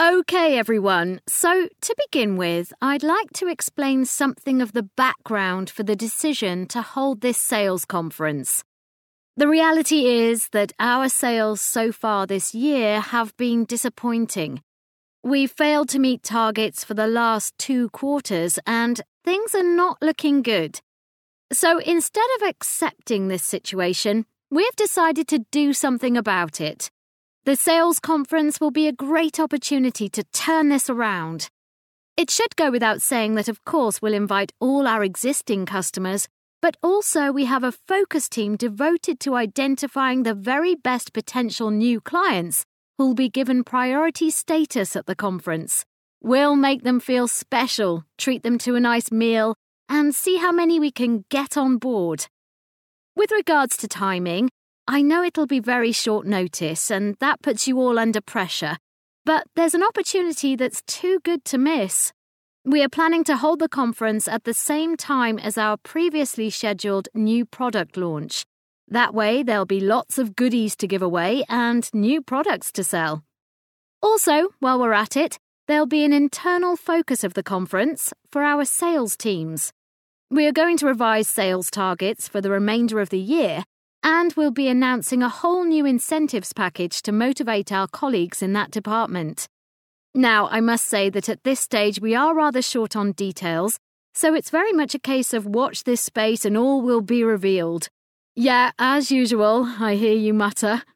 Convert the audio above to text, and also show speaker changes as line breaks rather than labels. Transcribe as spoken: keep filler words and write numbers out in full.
Okay, everyone. So, to begin with, I'd like to explain something of the background for the decision to hold this sales conference. The reality is that our sales so far this year have been disappointing. We've failed to meet targets for the last two quarters, and things are not looking good. So, instead of accepting this situation, we've decided to do something about it. The sales conference will be a great opportunity to turn this around. It should go without saying that, of course, we'll invite all our existing customers, but also we have a focus team devoted to identifying the very best potential new clients who'll be given priority status at the conference. We'll make them feel special, treat them to a nice meal, and see how many we can get on board. With regards to timing, I know it'll be very short notice and that puts you all under pressure, but there's an opportunity that's too good to miss. We are planning to hold the conference at the same time as our previously scheduled new product launch. That way there'll be lots of goodies to give away and new products to sell. Also, while we're at it, there'll be an internal focus of the conference for our sales teams. We are going to revise sales targets for the remainder of the year, and we'll be announcing a whole new incentives package to motivate our colleagues in that department. Now, I must say that at this stage we are rather short on details, so it's very much a case of watch this space and all will be revealed. Yeah, as usual, I hear you mutter.